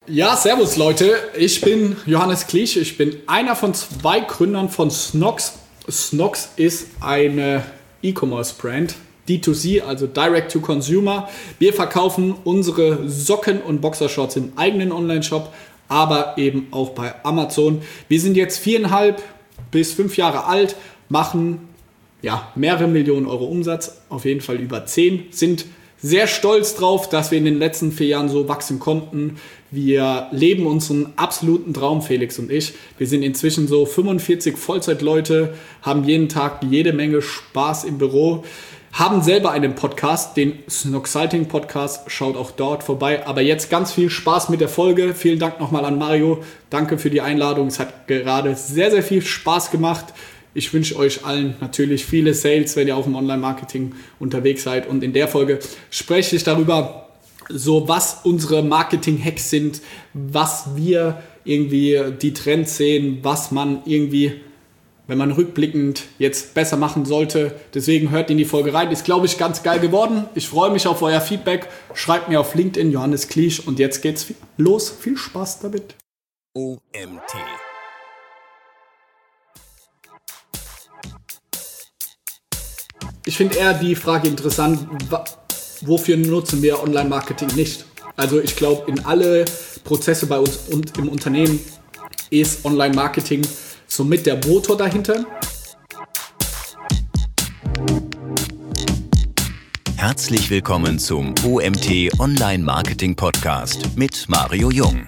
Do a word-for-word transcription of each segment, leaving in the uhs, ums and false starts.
Ja, servus Leute, ich bin Johannes Klich, ich bin einer von zwei Gründern von Snox. Snox ist eine E-Commerce-Brand, D zwei C, also Direct to Consumer. Wir verkaufen unsere Socken und Boxershorts im eigenen Online-Shop, aber eben auch bei Amazon. Wir sind jetzt viereinhalb bis fünf Jahre alt, machen ja, mehrere Millionen Euro Umsatz, auf jeden Fall über zehn, sind sehr stolz drauf, dass wir in den letzten vier Jahren so wachsen konnten. Wir leben unseren absoluten Traum, Felix und ich. Wir sind inzwischen so fünfundvierzig Vollzeitleute, haben jeden Tag jede Menge Spaß im Büro, haben selber einen Podcast, den Snoxalting Podcast, schaut auch dort vorbei. Aber jetzt ganz viel Spaß mit der Folge. Vielen Dank nochmal an Mario. Danke für die Einladung. Es hat gerade sehr, sehr viel Spaß gemacht. Ich wünsche euch allen natürlich viele Sales, wenn ihr auch im Online-Marketing unterwegs seid. Und in der Folge spreche ich darüber, so was unsere Marketing-Hacks sind, was wir irgendwie die Trends sehen, was man irgendwie, wenn man rückblickend jetzt besser machen sollte. Deswegen hört in die Folge rein. Ist, glaube ich, ganz geil geworden. Ich freue mich auf euer Feedback. Schreibt mir auf LinkedIn Johannes Klich. Und jetzt geht's los. Viel Spaß damit. O M T. Ich finde eher die Frage interessant, wofür nutzen wir Online-Marketing nicht? Also ich glaube, in alle Prozesse bei uns und im Unternehmen ist Online-Marketing somit der Motor dahinter. Herzlich willkommen zum O M T Online-Marketing Podcast mit Mario Jung.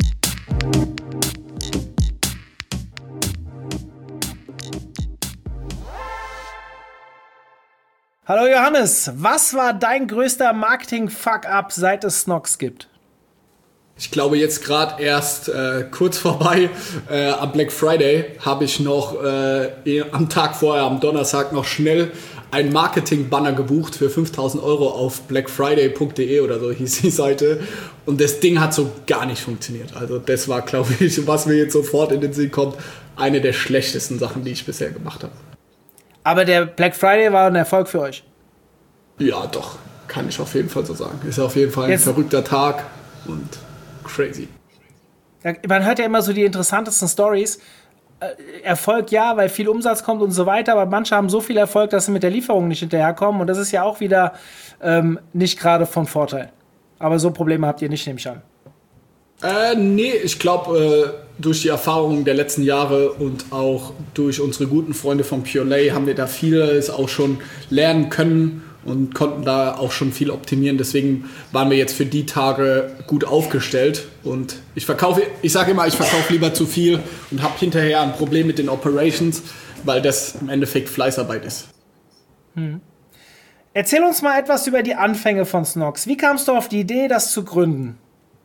Hallo Johannes, was war dein größter Marketing-Fuck-up, seit es Snox gibt? Ich glaube jetzt gerade erst äh, kurz vorbei, äh, am Black Friday habe ich noch äh, am Tag vorher, am Donnerstag noch schnell ein Marketing-Banner gebucht für fünftausend Euro auf blackfriday punkt de oder so hieß die Seite. Und das Ding hat so gar nicht funktioniert. Also das war, glaube ich, was mir jetzt sofort in den Sinn kommt, eine der schlechtesten Sachen, die ich bisher gemacht habe. Aber der Black Friday war ein Erfolg für euch. Ja, doch. Kann ich auf jeden Fall so sagen. Ist auf jeden Fall ein Jetzt, verrückter Tag und crazy. Ja, man hört ja immer so die interessantesten Stories. Äh, Erfolg ja, weil viel Umsatz kommt und so weiter, aber manche haben so viel Erfolg, dass sie mit der Lieferung nicht hinterherkommen und das ist ja auch wieder ähm, nicht gerade von Vorteil. Aber so Probleme habt ihr nicht, nehme ich an. Äh, nee, ich glaube, äh, durch die Erfahrungen der letzten Jahre und auch durch unsere guten Freunde von Purelay haben wir da vieles auch schon lernen können und konnten da auch schon viel optimieren. Deswegen waren wir jetzt für die Tage gut aufgestellt. Und ich verkaufe, ich sage immer, ich verkaufe lieber zu viel und habe hinterher ein Problem mit den Operations, weil das im Endeffekt Fleißarbeit ist. Hm. Erzähl uns mal etwas über die Anfänge von Snox. Wie kamst du auf die Idee, das zu gründen?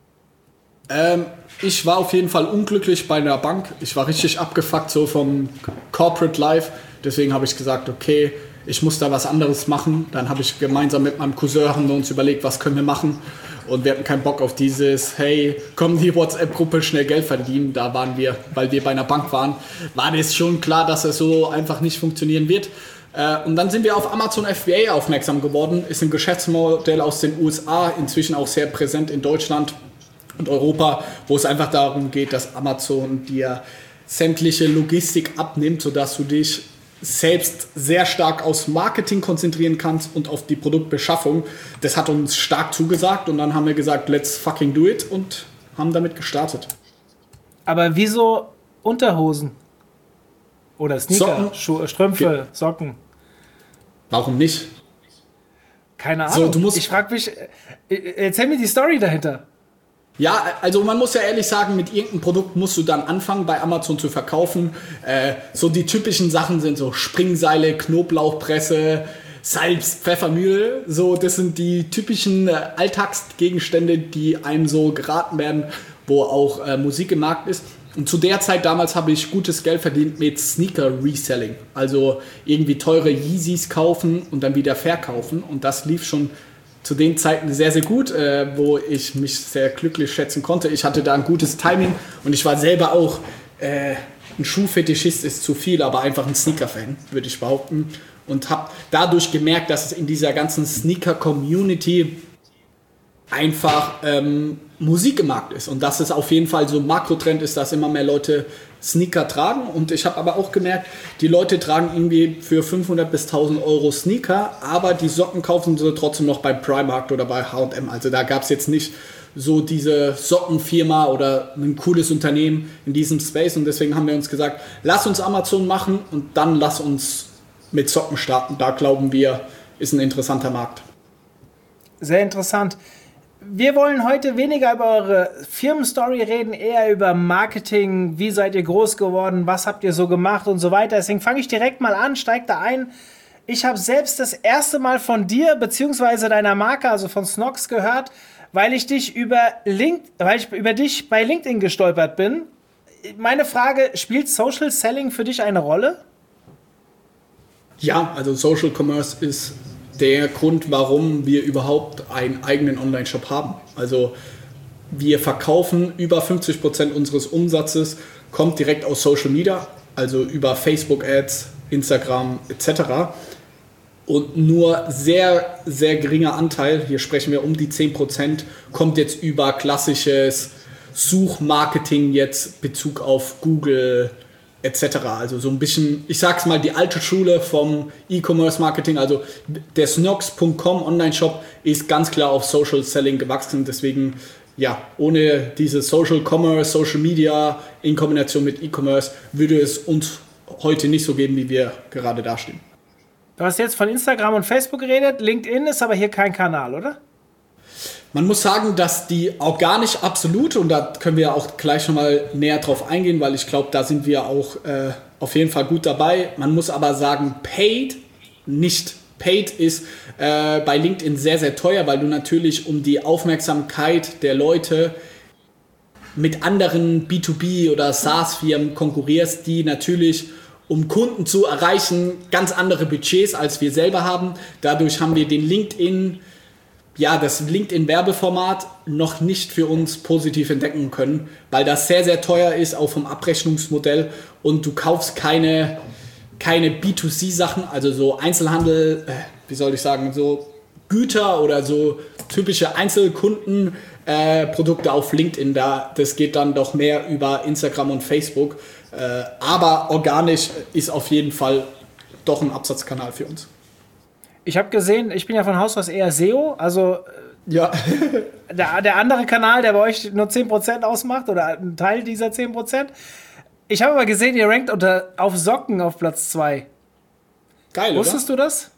Ähm, ich war auf jeden Fall unglücklich bei einer Bank. Ich war richtig abgefuckt so vom Corporate Life. Deswegen habe ich gesagt, okay, ich muss da was anderes machen. Dann habe ich gemeinsam mit meinem Cousin haben wir uns überlegt, was können wir machen. Und wir hatten keinen Bock auf dieses, hey, komm, die WhatsApp-Gruppe schnell Geld verdienen. Da waren wir, weil wir bei einer Bank waren, war das schon klar, dass es so einfach nicht funktionieren wird. Äh, und dann sind wir auf Amazon F B A aufmerksam geworden. Ist ein Geschäftsmodell aus den U S A, inzwischen auch sehr präsent in Deutschland und Europa, wo es einfach darum geht, dass Amazon dir sämtliche Logistik abnimmt, sodass du dich selbst sehr stark aufs Marketing konzentrieren kannst und auf die Produktbeschaffung. Das hat uns stark zugesagt und dann haben wir gesagt, let's fucking do it und haben damit gestartet. Aber wieso Unterhosen? Oder Sneaker, Schuhe, Strümpfe, Ge- Socken? Warum nicht? Keine Ahnung. So, du musst ich frage mich, erzähl mir die Story dahinter. Ja, also man muss ja ehrlich sagen, mit irgendeinem Produkt musst du dann anfangen, bei Amazon zu verkaufen. Äh, so die typischen Sachen sind so Springseile, Knoblauchpresse, Salz, Pfeffermühle. So, das sind die typischen äh, Alltagsgegenstände, die einem so geraten werden, wo auch äh, Musik im Markt ist. Und zu der Zeit damals habe ich gutes Geld verdient mit Sneaker-Reselling. Also irgendwie teure Yeezys kaufen und dann wieder verkaufen. Und das lief schon zu den Zeiten sehr, sehr gut, äh, wo ich mich sehr glücklich schätzen konnte. Ich hatte da ein gutes Timing und ich war selber auch äh, ein Schuhfetischist ist zu viel, aber einfach ein Sneaker-Fan, würde ich behaupten. Und habe dadurch gemerkt, dass es in dieser ganzen Sneaker-Community einfach ähm, Musik im Markt ist und dass es auf jeden Fall so ein Makrotrend ist, dass immer mehr Leute Sneaker tragen. Und ich habe aber auch gemerkt, die Leute tragen irgendwie für fünfhundert bis tausend Euro Sneaker, aber die Socken kaufen sie trotzdem noch bei Primark oder bei H und M. Also da gab es jetzt nicht so diese Sockenfirma oder ein cooles Unternehmen in diesem Space. Und deswegen haben wir uns gesagt, lass uns Amazon machen und dann lass uns mit Socken starten. Da glauben wir, ist ein interessanter Markt. Sehr interessant. Wir wollen heute weniger über eure Firmenstory reden, eher über Marketing. Wie seid ihr groß geworden? Was habt ihr so gemacht und so weiter? Deswegen fange ich direkt mal an, steig da ein. Ich habe selbst das erste Mal von dir bzw. deiner Marke, also von Snox, gehört, weil ich dich über Link, weil ich über dich bei LinkedIn gestolpert bin. Meine Frage, spielt Social Selling für dich eine Rolle? Ja, also Social Commerce ist der Grund, warum wir überhaupt einen eigenen Online-Shop haben. Also wir verkaufen über fünfzig Prozent unseres Umsatzes, kommt direkt aus Social Media, also über Facebook-Ads, Instagram et cetera. Und nur sehr, sehr geringer Anteil, hier sprechen wir um die zehn Prozent, kommt jetzt über klassisches Suchmarketing, jetzt Bezug auf Google et cetera. Also so ein bisschen, ich sag's mal, die alte Schule vom E-Commerce-Marketing. Also der Snox Punkt com Online-Shop ist ganz klar auf Social Selling gewachsen. Deswegen, ja, ohne diese Social Commerce, Social Media in Kombination mit E-Commerce würde es uns heute nicht so geben, wie wir gerade dastehen. Du hast jetzt von Instagram und Facebook geredet. LinkedIn ist aber hier kein Kanal, oder? Man muss sagen, dass die organisch absolut, und da können wir auch gleich nochmal näher drauf eingehen, weil ich glaube, da sind wir auch äh, auf jeden Fall gut dabei. Man muss aber sagen, paid nicht. Paid ist äh, bei LinkedIn sehr, sehr teuer, weil du natürlich um die Aufmerksamkeit der Leute mit anderen B zwei B oder SaaS-Firmen konkurrierst, die natürlich, um Kunden zu erreichen, ganz andere Budgets als wir selber haben. Dadurch haben wir den LinkedIn ja, das LinkedIn-Werbeformat noch nicht für uns positiv entdecken können, weil das sehr, sehr teuer ist, auch vom Abrechnungsmodell, und du kaufst keine, keine B zwei C-Sachen, also so Einzelhandel, äh, wie soll ich sagen, so Güter oder so typische Einzelkunden-Produkte äh, auf LinkedIn. Da, das geht dann doch mehr über Instagram und Facebook, äh, aber organisch ist auf jeden Fall doch ein Absatzkanal für uns. Ich habe gesehen, ich bin ja von Haus aus eher S E O, also ja. der, der andere Kanal, der bei euch nur zehn Prozent ausmacht oder ein Teil dieser zehn Prozent. Ich habe aber gesehen, ihr rankt unter, auf Socken auf Platz zwei. Geil, Wusstest oder? du das?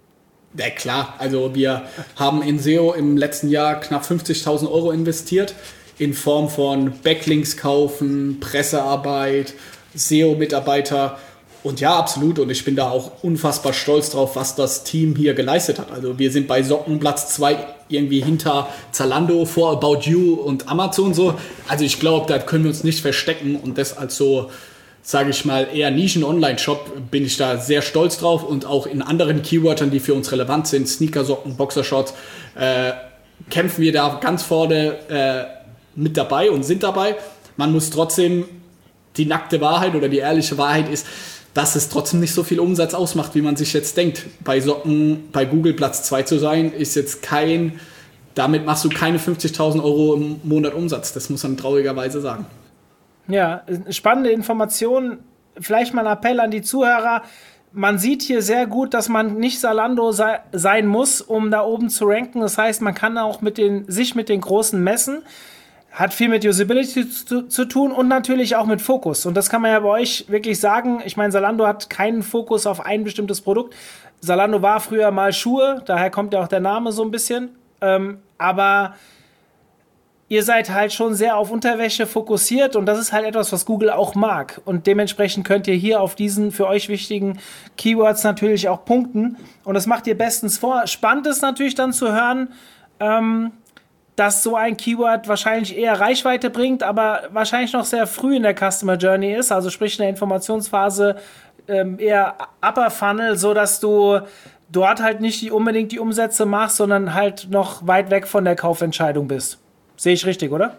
Ja, klar. Also wir haben in S E O im letzten Jahr knapp fünfzigtausend Euro investiert in Form von Backlinks kaufen, Pressearbeit, S E O-Mitarbeiter. Und ja, absolut. Und ich bin da auch unfassbar stolz drauf, was das Team hier geleistet hat. Also wir sind bei Socken Platz zwei irgendwie hinter Zalando, vor About You und Amazon so. Also ich glaube, da können wir uns nicht verstecken. Und das als so, sage ich mal, eher Nischen-Online-Shop bin ich da sehr stolz drauf. Und auch in anderen Keywörtern, die für uns relevant sind, Sneakersocken, Boxershorts, äh, kämpfen wir da ganz vorne äh, mit dabei und sind dabei. Man muss trotzdem, die nackte Wahrheit oder die ehrliche Wahrheit ist, dass es trotzdem nicht so viel Umsatz ausmacht, wie man sich jetzt denkt. Bei Socken, bei Google Platz zwei zu sein, ist jetzt kein, damit machst du keine fünfzigtausend Euro im Monat Umsatz. Das muss man traurigerweise sagen. Ja, spannende Informationen. Vielleicht mal ein Appell an die Zuhörer. Man sieht hier sehr gut, dass man nicht Zalando sei, sein muss, um da oben zu ranken. Das heißt, man kann auch mit den, sich mit den Großen messen. Hat viel mit Usability zu, zu tun und natürlich auch mit Fokus. Und das kann man ja bei euch wirklich sagen. Ich meine, Zalando hat keinen Fokus auf ein bestimmtes Produkt. Zalando war früher mal Schuhe, daher kommt ja auch der Name so ein bisschen. Ähm, aber ihr seid halt schon sehr auf Unterwäsche fokussiert und das ist halt etwas, was Google auch mag. Und dementsprechend könnt ihr hier auf diesen für euch wichtigen Keywords natürlich auch punkten. Und das macht ihr bestens vor. Spannend ist natürlich dann zu hören, ähm, dass so ein Keyword wahrscheinlich eher Reichweite bringt, aber wahrscheinlich noch sehr früh in der Customer Journey ist, also sprich in der Informationsphase ähm, eher Upper Funnel, sodass du dort halt nicht die, unbedingt die Umsätze machst, sondern halt noch weit weg von der Kaufentscheidung bist. Sehe ich richtig, oder?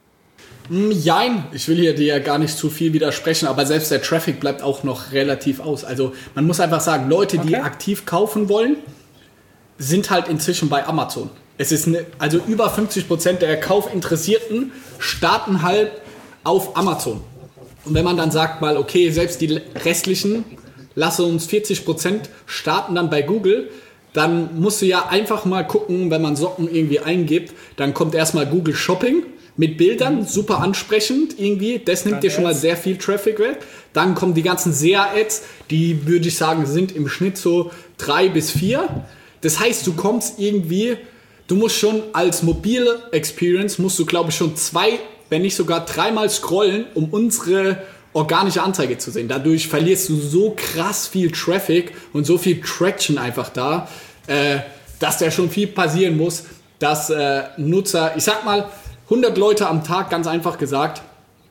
Jein, ich will hier dir ja gar nicht zu viel widersprechen, aber selbst der Traffic bleibt auch noch relativ aus. Also man muss einfach sagen, Leute, die okay. aktiv kaufen wollen, sind halt inzwischen bei Amazon. Es ist eine, also über fünfzig Prozent der Kaufinteressierten starten halt auf Amazon. Und wenn man dann sagt mal, okay, selbst die restlichen, lasse uns vierzig Prozent starten dann bei Google, dann musst du ja einfach mal gucken, wenn man Socken irgendwie eingibt, dann kommt erstmal Google Shopping mit Bildern, super ansprechend irgendwie, das nimmt dir schon mal sehr viel Traffic weg. Dann kommen die ganzen S E A-Ads, die würde ich sagen, sind im Schnitt so drei bis vier. Das heißt, du kommst irgendwie, du musst schon als mobile Experience, musst du glaube ich schon zwei, wenn nicht sogar dreimal scrollen, um unsere organische Anzeige zu sehen. Dadurch verlierst du so krass viel Traffic und so viel Traction einfach da, äh, dass da schon viel passieren muss, dass äh, Nutzer, ich sag mal, hundert Leute am Tag, ganz einfach gesagt,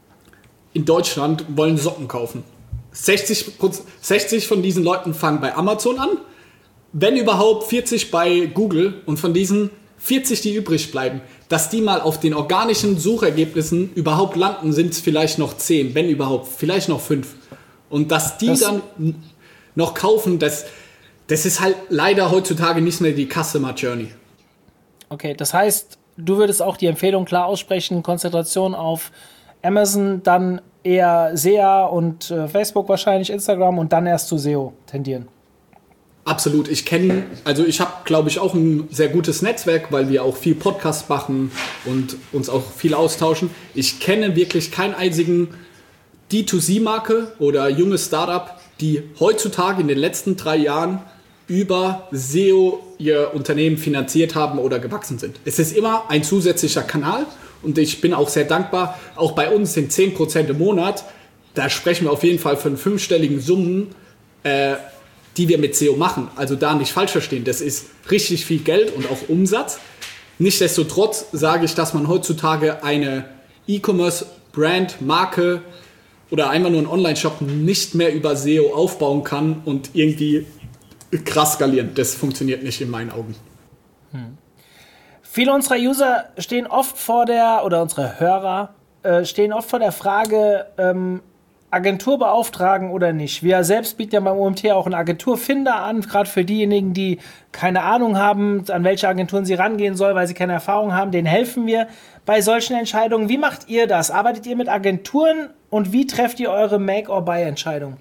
in Deutschland wollen Socken kaufen. sechzig, sechzig von diesen Leuten fangen bei Amazon an, wenn überhaupt vierzig bei Google, und von diesen vierzig, die übrig bleiben, dass die mal auf den organischen Suchergebnissen überhaupt landen, sind es vielleicht noch zehn, wenn überhaupt, vielleicht noch fünf. Und dass die das dann noch kaufen, das, das ist halt leider heutzutage nicht mehr die Customer Journey. Okay, das heißt, du würdest auch die Empfehlung klar aussprechen, Konzentration auf Amazon, dann eher S E A und äh, Facebook wahrscheinlich, Instagram und dann erst zu S E O tendieren. Absolut. Ich kenne, also ich habe, glaube ich, auch ein sehr gutes Netzwerk, weil wir auch viel Podcast machen und uns auch viel austauschen. Ich kenne wirklich keinen einzigen D zwei C-Marke oder junges Startup, die heutzutage in den letzten drei Jahren über S E O ihr Unternehmen finanziert haben oder gewachsen sind. Es ist immer ein zusätzlicher Kanal und ich bin auch sehr dankbar. Auch bei uns sind zehn Prozent im Monat, da sprechen wir auf jeden Fall von fünfstelligen Summen, äh, die wir mit S E O machen. Also da nicht falsch verstehen, das ist richtig viel Geld und auch Umsatz. Nichtsdestotrotz sage ich, dass man heutzutage eine E-Commerce-Brand, Marke oder einfach nur einen Online-Shop nicht mehr über S E O aufbauen kann und irgendwie krass skalieren. Das funktioniert nicht in meinen Augen. Hm. Viele unserer User stehen oft vor der, oder unsere Hörer äh, stehen oft vor der Frage, ähm, Agentur beauftragen oder nicht. Wir selbst bieten ja beim O M T auch einen Agenturfinder an, gerade für diejenigen, die keine Ahnung haben, an welche Agenturen sie rangehen soll, weil sie keine Erfahrung haben, denen helfen wir bei solchen Entscheidungen. Wie macht ihr das? Arbeitet ihr mit Agenturen und wie trefft ihr eure Make-or-Buy-Entscheidung?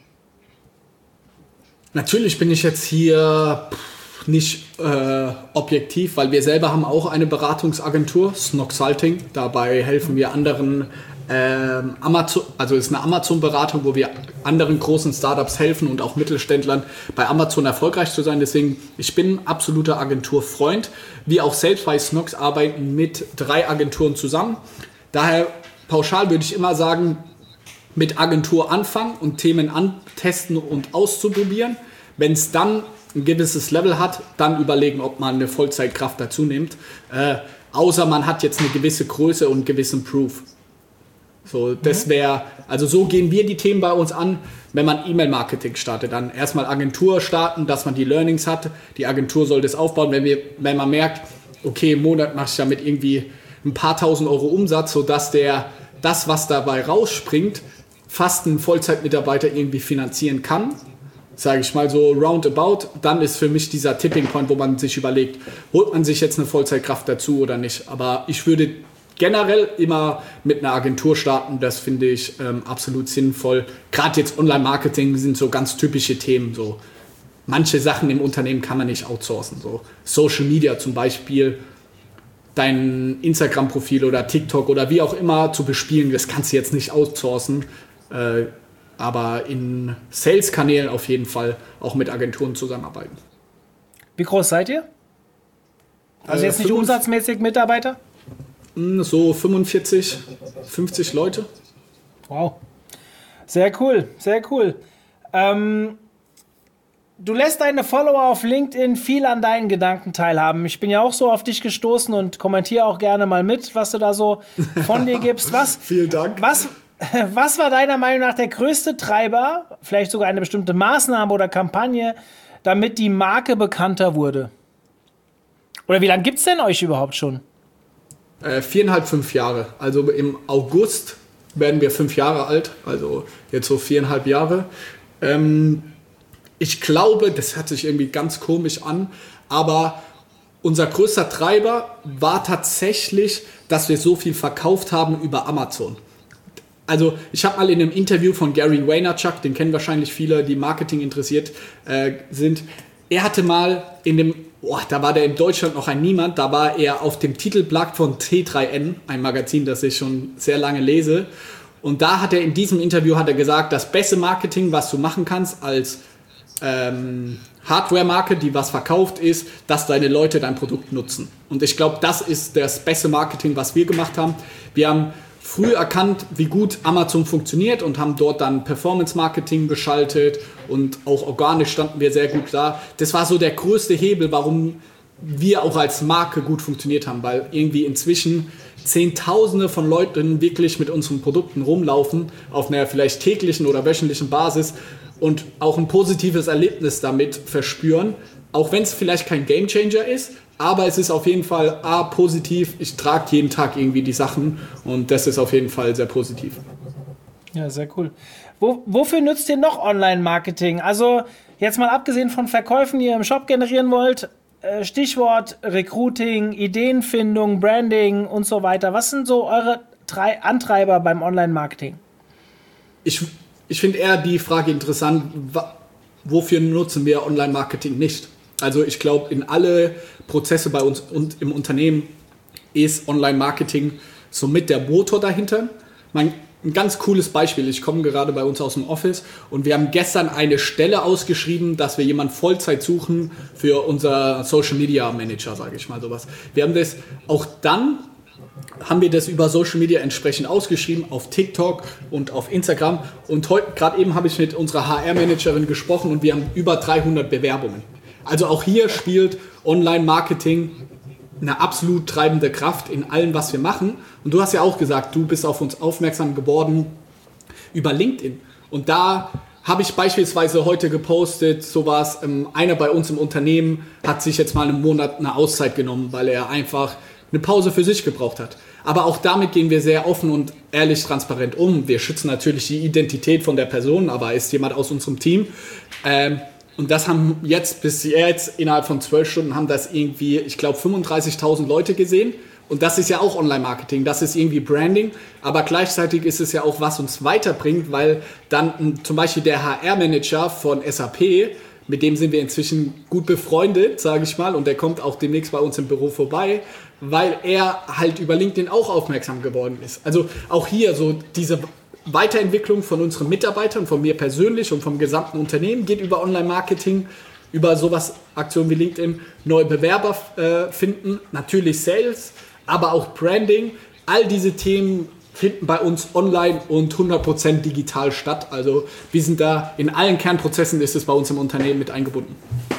Natürlich bin ich jetzt hier nicht äh, objektiv, weil wir selber haben auch eine Beratungsagentur, Snoxalting. Dabei helfen wir anderen Ähm, Amazon, also ist eine Amazon-Beratung, wo wir anderen großen Startups helfen und auch Mittelständlern bei Amazon erfolgreich zu sein. Deswegen, ich bin absoluter Agenturfreund. Wir auch selbst bei Snox arbeiten mit drei Agenturen zusammen. Daher pauschal würde ich immer sagen, mit Agentur anfangen und Themen antesten und auszuprobieren. Wenn es dann ein gewisses Level hat, dann überlegen, ob man eine Vollzeitkraft dazu nimmt. Äh, außer man hat jetzt eine gewisse Größe und einen gewissen Proof. So, das wäre, also so gehen wir die Themen bei uns an, wenn man E-Mail-Marketing startet. Dann erstmal Agentur starten, dass man die Learnings hat. Die Agentur soll das aufbauen, wenn, wir, wenn man merkt, okay, im Monat mache ich damit irgendwie ein paar tausend Euro Umsatz, sodass der, das, was dabei rausspringt, fast ein Vollzeitmitarbeiter irgendwie finanzieren kann. Sage ich mal so roundabout, dann ist für mich dieser Tipping Point, wo man sich überlegt, holt man sich jetzt eine Vollzeitkraft dazu oder nicht. Aber ich würde generell immer mit einer Agentur starten, das finde ich ähm, absolut sinnvoll. Gerade jetzt Online-Marketing sind so ganz typische Themen. So. Manche Sachen im Unternehmen kann man nicht outsourcen. So. Social Media zum Beispiel, dein Instagram-Profil oder TikTok oder wie auch immer zu bespielen, das kannst du jetzt nicht outsourcen. Äh, aber in Sales-Kanälen auf jeden Fall auch mit Agenturen zusammenarbeiten. Wie groß seid ihr? Also jetzt nicht umsatzmäßig Mitarbeiter? So fünfundvierzig, fünfzig Leute. Wow. Sehr cool, sehr cool. Ähm, du lässt deine Follower auf LinkedIn viel an deinen Gedanken teilhaben. Ich bin ja auch so auf dich gestoßen und kommentiere auch gerne mal mit, was du da so von dir gibst. Was, Vielen Dank. Was, was war deiner Meinung nach der größte Treiber, vielleicht sogar eine bestimmte Maßnahme oder Kampagne, damit die Marke bekannter wurde? Oder wie lange gibt es denn euch überhaupt schon? Äh, viereinhalb, fünf Jahre. Also im August werden wir fünf Jahre alt. Also jetzt so viereinhalb Jahre. Ähm, ich glaube, das hört sich irgendwie ganz komisch an, aber unser größter Treiber war tatsächlich, dass wir so viel verkauft haben über Amazon. Also ich habe mal in einem Interview von Gary Vaynerchuk, den kennen wahrscheinlich viele, die Marketing interessiert äh, sind, er hatte mal in dem, oh, da war der in Deutschland noch ein Niemand, da war er auf dem Titelblatt von T drei N, ein Magazin, das ich schon sehr lange lese. Und da hat er in diesem Interview hat er gesagt, das beste Marketing, was du machen kannst als ähm, Hardware-Marke, die was verkauft, ist, dass deine Leute dein Produkt nutzen. Und ich glaube, das ist das beste Marketing, was wir gemacht haben. Wir haben früh erkannt, wie gut Amazon funktioniert und haben dort dann Performance-Marketing geschaltet und auch organisch standen wir sehr gut da. Das war so der größte Hebel, warum wir auch als Marke gut funktioniert haben, weil irgendwie inzwischen Zehntausende von Leuten wirklich mit unseren Produkten rumlaufen, auf einer vielleicht täglichen oder wöchentlichen Basis und auch ein positives Erlebnis damit verspüren, auch wenn es vielleicht kein Gamechanger ist, aber es ist auf jeden Fall A, positiv, ich trage jeden Tag irgendwie die Sachen und das ist auf jeden Fall sehr positiv. Ja, sehr cool. Wo, wofür nützt ihr noch Online-Marketing? Also jetzt mal abgesehen von Verkäufen, die ihr im Shop generieren wollt, Stichwort Recruiting, Ideenfindung, Branding und so weiter. Was sind so eure drei Antreiber beim Online-Marketing? Ich, ich finde eher die Frage interessant, wofür nutzen wir Online-Marketing nicht? Also ich glaube, in alle Prozesse bei uns und im Unternehmen ist Online-Marketing somit der Motor dahinter. Mein, ein ganz cooles Beispiel, ich komme gerade bei uns aus dem Office und wir haben gestern eine Stelle ausgeschrieben, dass wir jemanden Vollzeit suchen für unser Social Media Manager, sage ich mal sowas. Wir haben das auch dann, haben wir das über Social Media entsprechend ausgeschrieben, auf TikTok und auf Instagram und heute, gerade eben habe ich mit unserer H R-Managerin gesprochen und wir haben über dreihundert Bewerbungen. Also auch hier spielt Online-Marketing eine absolut treibende Kraft in allem, was wir machen. Und du hast ja auch gesagt, du bist auf uns aufmerksam geworden über LinkedIn. Und da habe ich beispielsweise heute gepostet, sowas, ähm, einer bei uns im Unternehmen hat sich jetzt mal einen Monat eine Auszeit genommen, weil er einfach eine Pause für sich gebraucht hat. Aber auch damit gehen wir sehr offen und ehrlich transparent um. Wir schützen natürlich die Identität von der Person, aber ist jemand aus unserem Team. Ähm, Und das haben jetzt, bis jetzt, innerhalb von zwölf Stunden, haben das irgendwie, ich glaube, fünfunddreißigtausend Leute gesehen. Und das ist ja auch Online-Marketing, das ist irgendwie Branding. Aber gleichzeitig ist es ja auch, was uns weiterbringt, weil dann zum Beispiel der H R-Manager von S A P, mit dem sind wir inzwischen gut befreundet, sage ich mal. Und der kommt auch demnächst bei uns im Büro vorbei, weil er halt über LinkedIn auch aufmerksam geworden ist. Also auch hier so diese Weiterentwicklung von unseren Mitarbeitern, von mir persönlich und vom gesamten Unternehmen geht über Online-Marketing, über sowas, Aktionen wie LinkedIn, neue Bewerber äh, finden, natürlich Sales, aber auch Branding. All diese Themen finden bei uns online und hundert Prozent digital statt. Also wir sind da in allen Kernprozessen, ist es bei uns im Unternehmen mit eingebunden.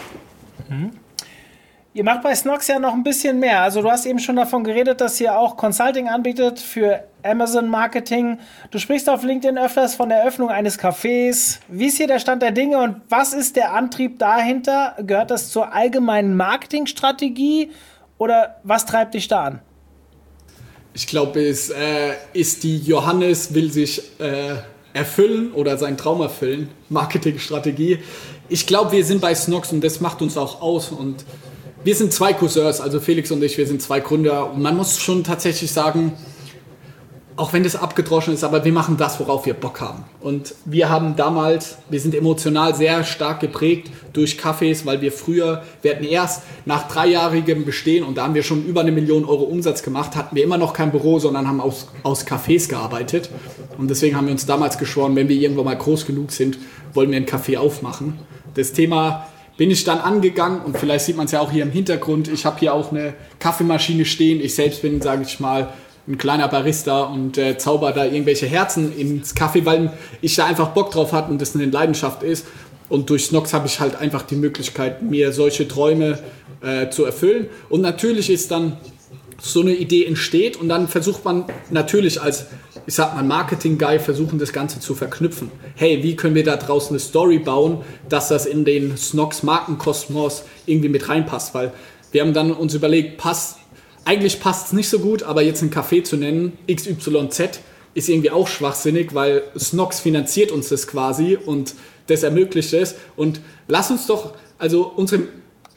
Mhm. Ihr macht bei Snox ja noch ein bisschen mehr. Also du hast eben schon davon geredet, dass ihr auch Consulting anbietet für Amazon Marketing. Du sprichst auf LinkedIn öfters von der Eröffnung eines Cafés. Wie ist hier der Stand der Dinge und was ist der Antrieb dahinter? Gehört das zur allgemeinen Marketingstrategie oder was treibt dich da an? Ich glaube, es äh, ist die Johannes will sich äh, erfüllen oder seinen Traum erfüllen, Marketingstrategie. Ich glaube, wir sind bei Snox und das macht uns auch aus und wir sind zwei Cousins, also Felix und ich, wir sind zwei Gründer und man muss schon tatsächlich sagen, auch wenn das abgedroschen ist, aber wir machen das, worauf wir Bock haben. Und wir haben damals, wir sind emotional sehr stark geprägt durch Cafés, weil wir früher, wir hatten erst nach dreijährigem Bestehen und da haben wir schon über eine Million Euro Umsatz gemacht, hatten wir immer noch kein Büro, sondern haben aus, aus Cafés gearbeitet. Und deswegen haben wir uns damals geschworen, wenn wir irgendwann mal groß genug sind, wollen wir ein Café aufmachen. Das Thema bin ich dann angegangen und vielleicht sieht man es ja auch hier im Hintergrund. Ich habe hier auch eine Kaffeemaschine stehen. Ich selbst bin, sage ich mal, ein kleiner Barista und äh, zauber da irgendwelche Herzen ins Kaffee, weil ich da einfach Bock drauf hatte und das eine Leidenschaft ist. Und durch Snox habe ich halt einfach die Möglichkeit, mir solche Träume äh, zu erfüllen. Und natürlich ist dann so eine Idee entsteht und dann versucht man natürlich als, ich sag mal, Marketing-Guy versuchen, das Ganze zu verknüpfen. Hey, wie können wir da draußen eine Story bauen, dass das in den Snox-Markenkosmos irgendwie mit reinpasst? Weil wir haben dann uns überlegt, passt, eigentlich passt es nicht so gut, aber jetzt ein Café zu nennen, X Y Z, ist irgendwie auch schwachsinnig, weil Snox finanziert uns das quasi und das ermöglicht es. Und lass uns doch, also unsere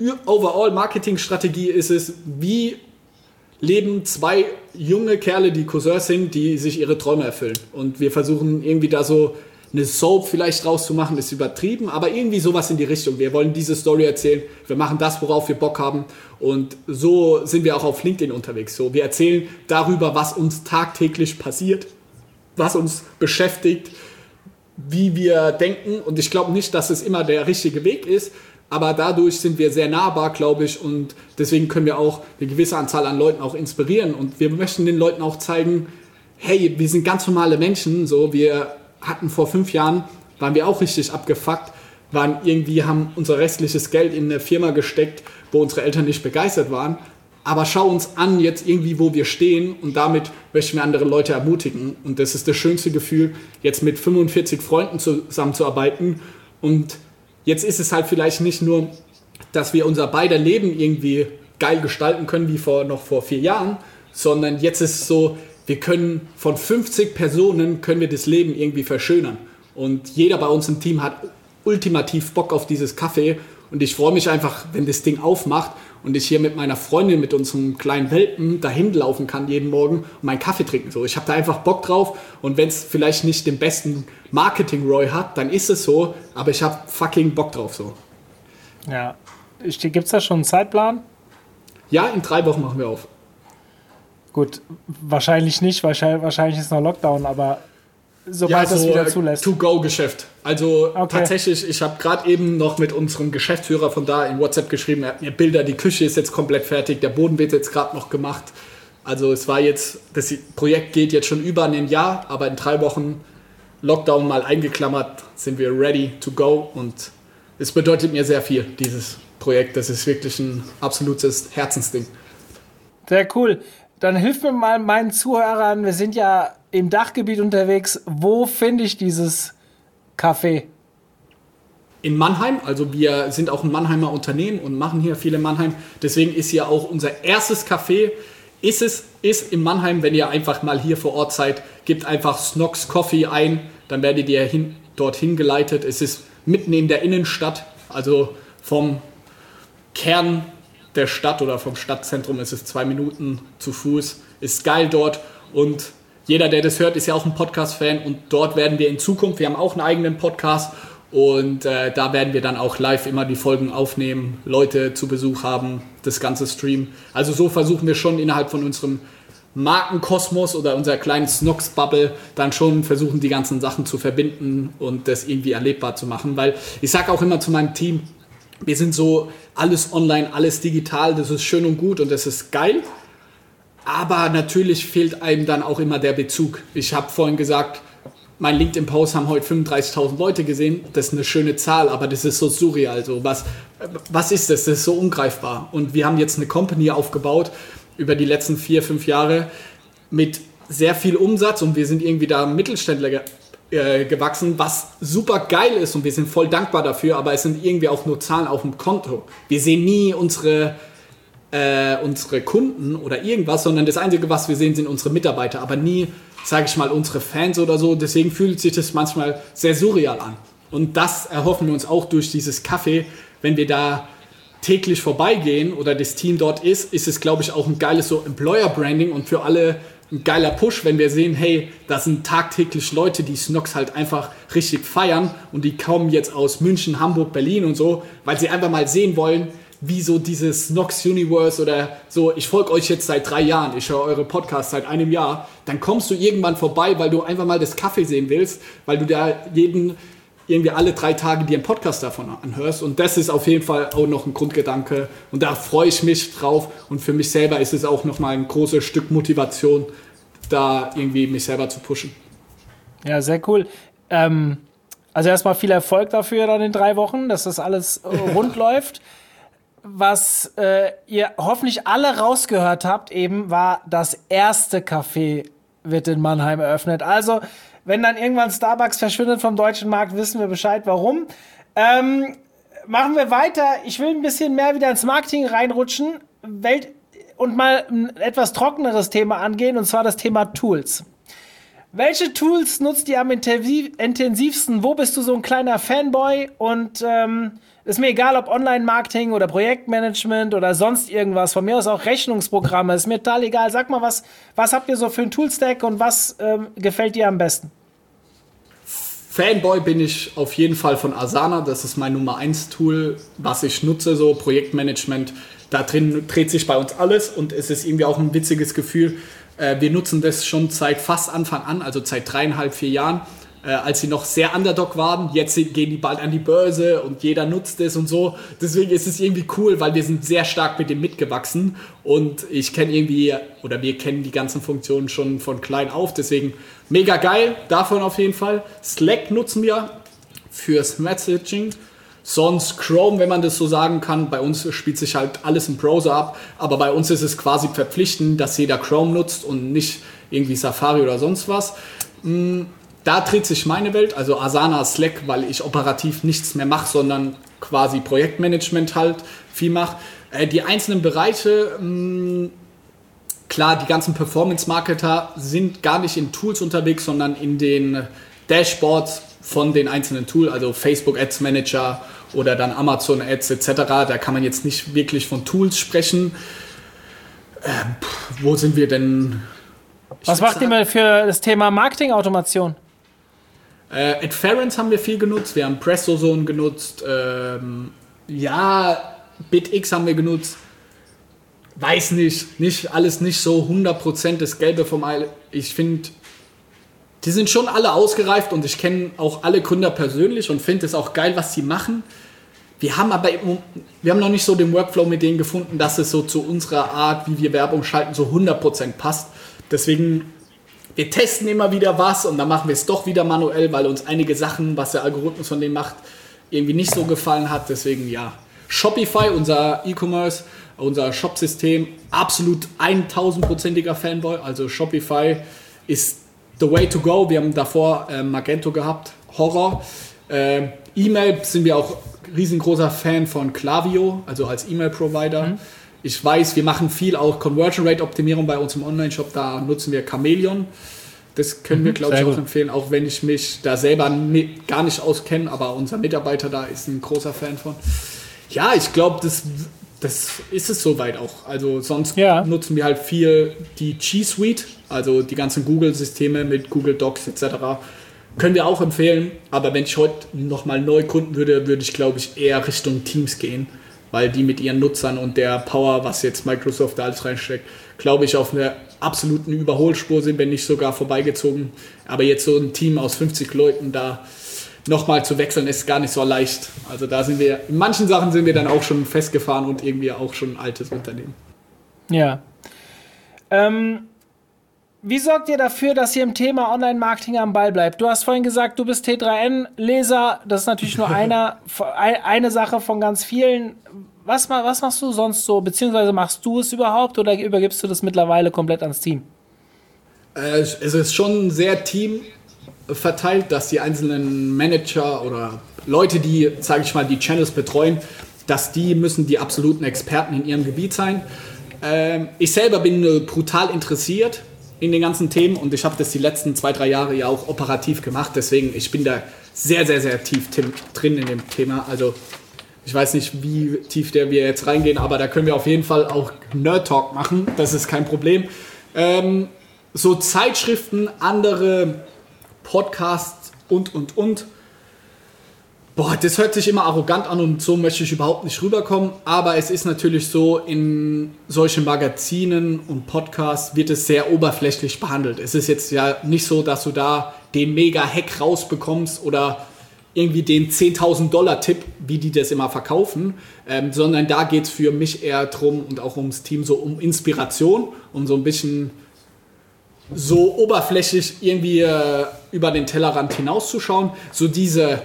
Overall-Marketing-Strategie ist es, wie leben zwei junge Kerle, die Cousins sind, die sich ihre Träume erfüllen. Und wir versuchen irgendwie da so eine Soap vielleicht rauszumachen, ist übertrieben, aber irgendwie sowas in die Richtung. Wir wollen diese Story erzählen, wir machen das, worauf wir Bock haben und so sind wir auch auf LinkedIn unterwegs. So, wir erzählen darüber, was uns tagtäglich passiert, was uns beschäftigt, wie wir denken und ich glaube nicht, dass es immer der richtige Weg ist, aber dadurch sind wir sehr nahbar, glaube ich, und deswegen können wir auch eine gewisse Anzahl an Leuten auch inspirieren und wir möchten den Leuten auch zeigen, hey, wir sind ganz normale Menschen, so, wir hatten vor fünf Jahren, waren wir auch richtig abgefuckt, waren irgendwie, haben unser restliches Geld in eine Firma gesteckt, wo unsere Eltern nicht begeistert waren, aber schau uns an jetzt irgendwie, wo wir stehen und damit möchten wir andere Leute ermutigen und das ist das schönste Gefühl, jetzt mit fünfundvierzig Freunden zusammenzuarbeiten und jetzt ist es halt vielleicht nicht nur, dass wir unser beider Leben irgendwie geil gestalten können, wie vor, noch vor vier Jahren, sondern jetzt ist es so, wir können von fünfzig Personen können wir das Leben irgendwie verschönern. Und jeder bei uns im Team hat ultimativ Bock auf dieses Kaffee. Und ich freue mich einfach, wenn das Ding aufmacht und ich hier mit meiner Freundin, mit unserem kleinen Welpen dahin laufen kann jeden Morgen und meinen Kaffee trinken. So, ich habe da einfach Bock drauf. Und wenn es vielleicht nicht den besten Marketing-Roy hat, dann ist es so. Aber ich habe fucking Bock drauf. So. Ja. Gibt es da schon einen Zeitplan? Ja, in drei Wochen machen wir auf. Gut, wahrscheinlich nicht, wahrscheinlich, wahrscheinlich ist noch Lockdown, aber sobald ja, so das wieder zulässt. To-Go-Geschäft. Also okay. Tatsächlich, ich habe gerade eben noch mit unserem Geschäftsführer von da in WhatsApp geschrieben, er hat mir Bilder, die Küche ist jetzt komplett fertig, der Boden wird jetzt gerade noch gemacht. Also es war jetzt, das Projekt geht jetzt schon über ein Jahr, aber in drei Wochen Lockdown mal eingeklammert, sind wir ready to go und es bedeutet mir sehr viel, dieses Projekt. Das ist wirklich ein absolutes Herzensding. Sehr cool. Dann hilf mir mal meinen Zuhörern, wir sind ja im Dachgebiet unterwegs. Wo finde ich dieses Café? In Mannheim, also wir sind auch ein Mannheimer Unternehmen und machen hier viel in Mannheim. Deswegen ist hier auch unser erstes Café, ist es ist in Mannheim, wenn ihr einfach mal hier vor Ort seid, gebt einfach Snox Coffee ein, dann werdet ihr hin, dorthin geleitet. Es ist mitten in der Innenstadt, also vom Kern der Stadt oder vom Stadtzentrum ist es zwei Minuten zu Fuß. Ist geil dort und jeder, der das hört, ist ja auch ein Podcast-Fan und dort werden wir in Zukunft, wir haben auch einen eigenen Podcast und äh, da werden wir dann auch live immer die Folgen aufnehmen, Leute zu Besuch haben, das ganze Stream. Also so versuchen wir schon innerhalb von unserem Markenkosmos oder unserer kleinen Snox-Bubble dann schon versuchen, die ganzen Sachen zu verbinden und das irgendwie erlebbar zu machen, weil ich sage auch immer zu meinem Team, wir sind so alles online, alles digital, das ist schön und gut und das ist geil. Aber natürlich fehlt einem dann auch immer der Bezug. Ich habe vorhin gesagt, mein LinkedIn-Post haben heute fünfunddreißigtausend Leute gesehen. Das ist eine schöne Zahl, aber das ist so surreal. Also was, was ist das? Das ist so ungreifbar. Und wir haben jetzt eine Company aufgebaut über die letzten vier, fünf Jahre mit sehr viel Umsatz und wir sind irgendwie da Mittelständler ge- äh, gewachsen, was super geil ist und wir sind voll dankbar dafür, aber es sind irgendwie auch nur Zahlen auf dem Konto. Wir sehen nie unsere, äh, unsere Kunden oder irgendwas, sondern das Einzige, was wir sehen, sind unsere Mitarbeiter, aber nie, sage ich mal, unsere Fans oder so. Deswegen fühlt sich das manchmal sehr surreal an. Und das erhoffen wir uns auch durch dieses Café, wenn wir da täglich vorbeigehen oder das Team dort ist, ist es, glaube ich, auch ein geiles so Employer-Branding und für alle ein geiler Push, wenn wir sehen, hey, das sind tagtäglich Leute, die Snox halt einfach richtig feiern und die kommen jetzt aus München, Hamburg, Berlin und so, weil sie einfach mal sehen wollen, wie so dieses Snox Universe oder so, ich folge euch jetzt seit drei Jahren, ich höre eure Podcasts seit einem Jahr, dann kommst du irgendwann vorbei, weil du einfach mal das Kaffee sehen willst, weil du da jeden, irgendwie alle drei Tage dir einen Podcast davon anhörst und das ist auf jeden Fall auch noch ein Grundgedanke und da freue ich mich drauf und für mich selber ist es auch nochmal ein großes Stück Motivation, da irgendwie mich selber zu pushen. Ja, sehr cool. Ähm, also erstmal viel Erfolg dafür dann in drei Wochen, dass das alles rund läuft. Was äh, ihr hoffentlich alle rausgehört habt eben, war das erste Café wird in Mannheim eröffnet. Also, wenn dann irgendwann Starbucks verschwindet vom deutschen Markt, wissen wir Bescheid, warum. Ähm, machen wir weiter. Ich will ein bisschen mehr wieder ins Marketing reinrutschen Welt und mal ein etwas trockeneres Thema angehen, und zwar das Thema Tools. Welche Tools nutzt ihr am intensivsten? Wo bist du so ein kleiner Fanboy? Und ähm, ist mir egal, ob Online-Marketing oder Projektmanagement oder sonst irgendwas. Von mir aus auch Rechnungsprogramme. Ist mir total egal. Sag mal, was, was habt ihr so für einen Toolstack und was ähm, gefällt dir am besten? Fanboy bin ich auf jeden Fall von Asana. Das ist mein Nummer eins Tool, was ich nutze, so Projektmanagement. Da drin dreht sich bei uns alles und es ist irgendwie auch ein witziges Gefühl. Wir nutzen das schon seit fast Anfang an, also seit dreieinhalb, vier Jahren, äh, als sie noch sehr Underdog waren. Jetzt gehen die bald an die Börse und jeder nutzt es und so. Deswegen ist es irgendwie cool, weil wir sind sehr stark mit dem mitgewachsen und ich kenne irgendwie, oder wir kennen die ganzen Funktionen schon von klein auf. Deswegen mega geil, davon auf jeden Fall. Slack nutzen wir fürs Messaging. Sonst Chrome, wenn man das so sagen kann. Bei uns spielt sich halt alles im Browser ab. Aber bei uns ist es quasi verpflichtend, dass jeder Chrome nutzt und nicht irgendwie Safari oder sonst was. Da dreht sich meine Welt, also Asana, Slack, weil ich operativ nichts mehr mache, sondern quasi Projektmanagement halt viel mache. Die einzelnen Bereiche, klar, die ganzen Performance-Marketer sind gar nicht in Tools unterwegs, sondern in den Dashboards von den einzelnen Tools, also Facebook Ads Manager oder dann Amazon Ads et cetera. Da kann man jetzt nicht wirklich von Tools sprechen. Ähm, wo sind wir denn? Ich Was macht ihr für das Thema Marketing-Automation? Äh, Adference haben wir viel genutzt. Wir haben PressoZone genutzt. Ähm, ja, BitX haben wir genutzt. Weiß nicht, nicht alles nicht so hundert Prozent das Gelbe vom Ei. Ich finde, die sind schon alle ausgereift und ich kenne auch alle Gründer persönlich und finde es auch geil, was sie machen. Wir haben aber wir haben noch nicht so den Workflow mit denen gefunden, dass es so zu unserer Art, wie wir Werbung schalten, so hundert Prozent passt. Deswegen, wir testen immer wieder was und dann machen wir es doch wieder manuell, weil uns einige Sachen, was der Algorithmus von denen macht, irgendwie nicht so gefallen hat. Deswegen ja, Shopify, unser E-Commerce, unser Shop-System, absolut tausendprozentiger Fanboy. Also Shopify ist the way to go. Wir haben davor äh, Magento gehabt, Horror. Äh, E-Mail sind wir auch riesengroßer Fan von Klaviyo, also als E-Mail-Provider. Mhm. Ich weiß, wir machen viel auch Conversion Rate Optimierung bei uns im Online-Shop. Da nutzen wir Chameleon. Das können mhm, wir, glaube ich, auch empfehlen, auch wenn ich mich da selber ne, gar nicht auskenne. Aber unser Mitarbeiter da ist ein großer Fan von. Ja, ich glaube, das, das ist es soweit auch. Also sonst ja. nutzen wir halt viel die G Suite, also die ganzen Google-Systeme mit Google Docs et cetera. Können wir auch empfehlen, aber wenn ich heute nochmal neu gründen würde, würde ich, glaube ich, eher Richtung Teams gehen, weil die mit ihren Nutzern und der Power, was jetzt Microsoft da alles reinsteckt, glaube ich, auf einer absoluten Überholspur sind, wenn nicht sogar vorbeigezogen. Aber jetzt so ein Team aus fünfzig Leuten da nochmal zu wechseln, ist gar nicht so leicht. Also da sind wir, in manchen Sachen sind wir dann auch schon festgefahren und irgendwie auch schon ein altes Unternehmen. Ja. Ähm... Wie sorgt ihr dafür, dass ihr im Thema Online-Marketing am Ball bleibt? Du hast vorhin gesagt, du bist T drei N-Leser. Das ist natürlich nur einer, eine Sache von ganz vielen. Was, was machst du sonst so? Beziehungsweise machst du es überhaupt oder übergibst du das mittlerweile komplett ans Team? Äh, es ist schon sehr teamverteilt, dass die einzelnen Manager oder Leute, die, sage ich mal, die Channels betreuen, dass die müssen die absoluten Experten in ihrem Gebiet sein. Äh, ich selber bin brutal interessiert in den ganzen Themen und ich habe das die letzten zwei, drei Jahre ja auch operativ gemacht, deswegen ich bin da sehr, sehr, sehr tief drin in dem Thema, also ich weiß nicht, wie tief der wir jetzt reingehen, aber da können wir auf jeden Fall auch Nerd Talk machen, das ist kein Problem. Ähm, so Zeitschriften, andere Podcasts und, und, und. Boah, das hört sich immer arrogant an und so möchte ich überhaupt nicht rüberkommen. Aber es ist natürlich so, in solchen Magazinen und Podcasts wird es sehr oberflächlich behandelt. Es ist jetzt ja nicht so, dass du da den Mega-Hack rausbekommst oder irgendwie den zehntausend Dollar Tipp, wie die das immer verkaufen. Ähm, sondern da geht es für mich eher drum und auch ums Team so um Inspiration, um so ein bisschen so oberflächlich irgendwie äh, über den Tellerrand hinauszuschauen. So diese...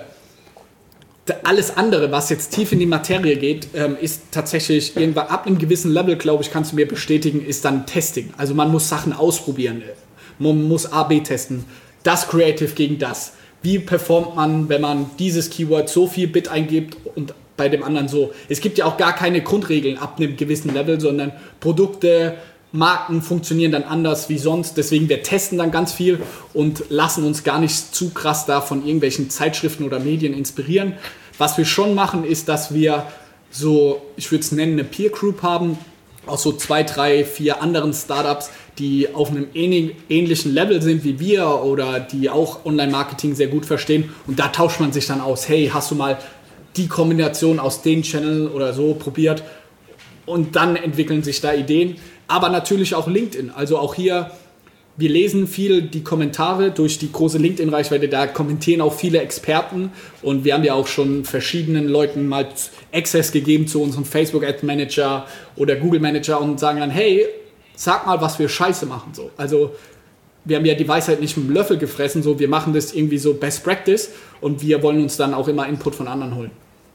Alles andere, was jetzt tief in die Materie geht, ähm, ist tatsächlich irgendwann ab einem gewissen Level, glaube ich, kannst du mir bestätigen, ist dann Testing. Also man muss Sachen ausprobieren. Man muss A B testen. Das Creative gegen das. Wie performt man, wenn man dieses Keyword so viel Bit eingibt und bei dem anderen so? Es gibt ja auch gar keine Grundregeln ab einem gewissen Level, sondern Produkte, Marken funktionieren dann anders wie sonst. Deswegen, wir testen dann ganz viel und lassen uns gar nicht zu krass da von irgendwelchen Zeitschriften oder Medien inspirieren. Was wir schon machen, ist, dass wir so, ich würde es nennen, eine Peer Group haben, aus so zwei, drei, vier anderen Startups, die auf einem ähnlichen Level sind wie wir oder die auch Online-Marketing sehr gut verstehen. Und da tauscht man sich dann aus, hey, hast du mal die Kombination aus den Channeln oder so probiert? Und dann entwickeln sich da Ideen. Aber natürlich auch LinkedIn. Also auch hier, wir lesen viel die Kommentare durch die große LinkedIn-Reichweite. Da kommentieren auch viele Experten. Und wir haben ja auch schon verschiedenen Leuten mal Access gegeben zu unserem Facebook-Ad-Manager oder Google-Manager und sagen dann, hey, sag mal, was wir scheiße machen. So. Also wir haben ja die Weisheit nicht mit dem Löffel gefressen. So. Wir machen das irgendwie so Best Practice und wir wollen uns dann auch immer Input von anderen holen.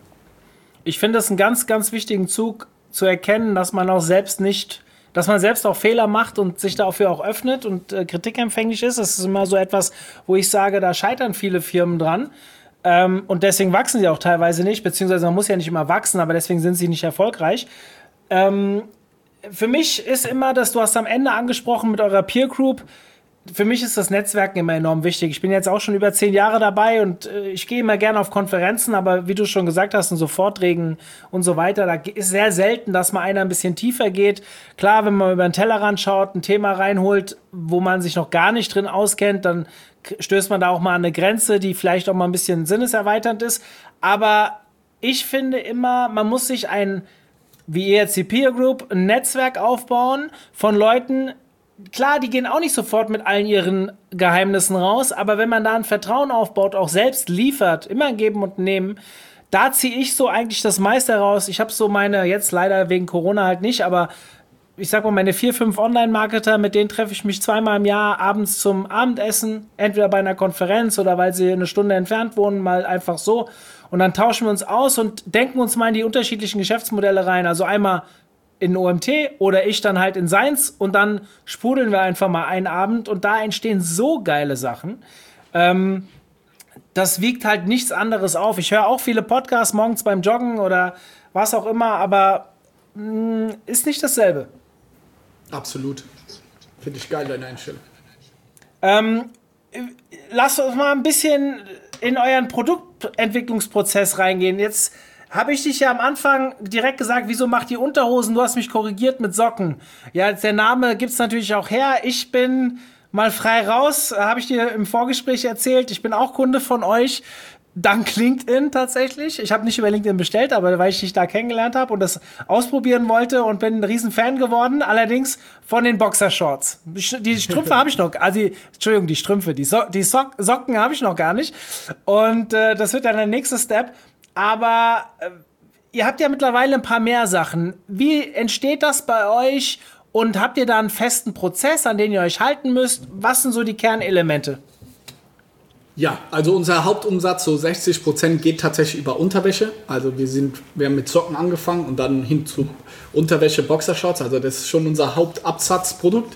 Ich finde das einen ganz, ganz wichtigen Zug zu erkennen, dass man auch selbst nicht... dass man selbst auch Fehler macht und sich dafür auch öffnet und äh, kritikempfänglich ist. Das ist immer so etwas, wo ich sage, da scheitern viele Firmen dran. Ähm, und deswegen wachsen sie auch teilweise nicht, beziehungsweise man muss ja nicht immer wachsen, aber deswegen sind sie nicht erfolgreich. Ähm, für mich ist immer, dass du hast am Ende angesprochen mit eurer Peer Group, für mich ist das Netzwerken immer enorm wichtig. Ich bin jetzt auch schon über zehn Jahre dabei und äh, ich gehe immer gerne auf Konferenzen, aber wie du schon gesagt hast, in so Vorträgen und so weiter, da ist sehr selten, dass mal einer ein bisschen tiefer geht. Klar, wenn man über den Tellerrand schaut, ein Thema reinholt, wo man sich noch gar nicht drin auskennt, dann stößt man da auch mal an eine Grenze, die vielleicht auch mal ein bisschen sinneserweiternd ist. Aber ich finde immer, man muss sich ein, wie ihr jetzt die Peer Group, ein Netzwerk aufbauen von Leuten. Klar, die gehen auch nicht sofort mit allen ihren Geheimnissen raus, aber wenn man da ein Vertrauen aufbaut, auch selbst liefert, immer ein Geben und Nehmen, da ziehe ich so eigentlich das meiste raus. Ich habe so meine, jetzt leider wegen Corona halt nicht, aber ich sag mal, meine vier, fünf Online-Marketer, mit denen treffe ich mich zweimal im Jahr abends zum Abendessen, entweder bei einer Konferenz oder weil sie eine Stunde entfernt wohnen, mal einfach so. Und dann tauschen wir uns aus und denken uns mal in die unterschiedlichen Geschäftsmodelle rein. Also einmal in O M T oder ich dann halt in seins und dann sprudeln wir einfach mal einen Abend und da entstehen so geile Sachen. Ähm, das wiegt halt nichts anderes auf. Ich höre auch viele Podcasts morgens beim Joggen oder was auch immer, aber mh, ist nicht dasselbe. Absolut. Finde ich geil, deine Einstellung. Ähm, lasst uns mal ein bisschen in euren Produktentwicklungsprozess reingehen. Jetzt habe ich dich ja am Anfang direkt gesagt, wieso macht ihr Unterhosen? Du hast mich korrigiert mit Socken. Ja, der Name gibt's natürlich auch her. Ich bin mal frei raus, habe ich dir im Vorgespräch erzählt. Ich bin auch Kunde von euch, dank LinkedIn tatsächlich. Ich habe nicht über LinkedIn bestellt, aber weil ich dich da kennengelernt habe und das ausprobieren wollte und bin ein riesen Fan geworden. Allerdings von den Boxershorts. Die Strümpfe habe ich noch, also die, Entschuldigung, die Strümpfe, die, so- die Sock- Socken habe ich noch gar nicht. Und äh, das wird dann der nächste Step. Aber äh, ihr habt ja mittlerweile ein paar mehr Sachen. Wie entsteht das bei euch? Und habt ihr da einen festen Prozess, an den ihr euch halten müsst? Was sind so die Kernelemente? Ja, also unser Hauptumsatz, so sechzig Prozent, geht tatsächlich über Unterwäsche. Also wir sind, wir haben mit Socken angefangen und dann hin zu Unterwäsche, Boxershorts. Also das ist schon unser Hauptabsatzprodukt.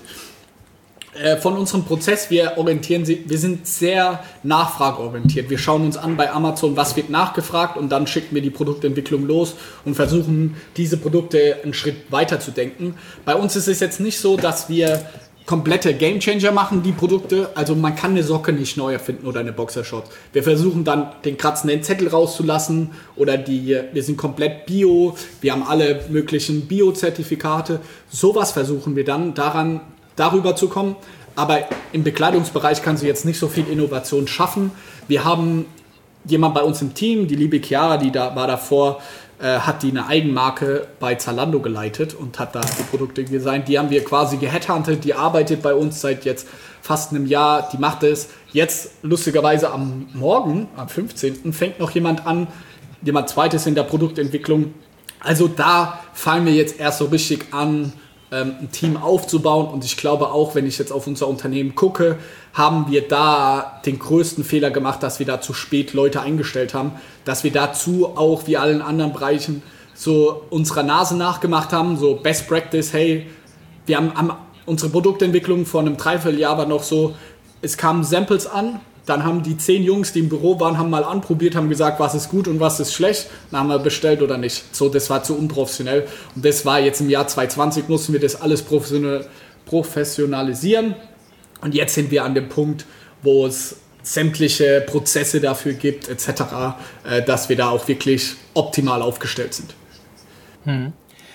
Von unserem Prozess, wir orientieren sie, wir sind sehr nachfrageorientiert. Wir schauen uns an bei Amazon, was wird nachgefragt und dann schicken wir die Produktentwicklung los und versuchen, diese Produkte einen Schritt weiter zu denken. Bei uns ist es jetzt nicht so, dass wir komplette Gamechanger machen, die Produkte. Also man kann eine Socke nicht neu erfinden oder eine Boxershort. Wir versuchen dann den kratzenden Zettel rauszulassen oder die, wir sind komplett Bio, wir haben alle möglichen Bio-Zertifikate. Sowas versuchen wir dann daran darüber zu kommen, aber im Bekleidungsbereich kannst du jetzt nicht so viel Innovation schaffen. Wir haben jemand bei uns im Team, die liebe Chiara, die da war davor, äh, hat die eine Eigenmarke bei Zalando geleitet und hat da die Produkte designt. Die haben wir quasi geheadhuntet, die arbeitet bei uns seit jetzt fast einem Jahr, die macht es. Jetzt lustigerweise am Morgen, am fünfzehnten fängt noch jemand an, jemand zweites in der Produktentwicklung. Also da fallen wir jetzt erst so richtig an, ein Team aufzubauen und ich glaube auch, wenn ich jetzt auf unser Unternehmen gucke, haben wir da den größten Fehler gemacht, dass wir da zu spät Leute eingestellt haben, dass wir dazu auch wie allen anderen Bereichen so unserer Nase nachgemacht haben, so Best Practice, hey, wir haben, haben unsere Produktentwicklung vor einem Dreivierteljahr war noch so, es kamen Samples an Dann haben die zehn Jungs, die im Büro waren, haben mal anprobiert, haben gesagt, was ist gut und was ist schlecht. Dann haben wir bestellt oder nicht. So, das war zu unprofessionell. Und das war jetzt im Jahr zwanzig zwanzig, mussten wir das alles professionell, professionalisieren. Und jetzt sind wir an dem Punkt, wo es sämtliche Prozesse dafür gibt, et cetera, äh, dass wir da auch wirklich optimal aufgestellt sind. Hm.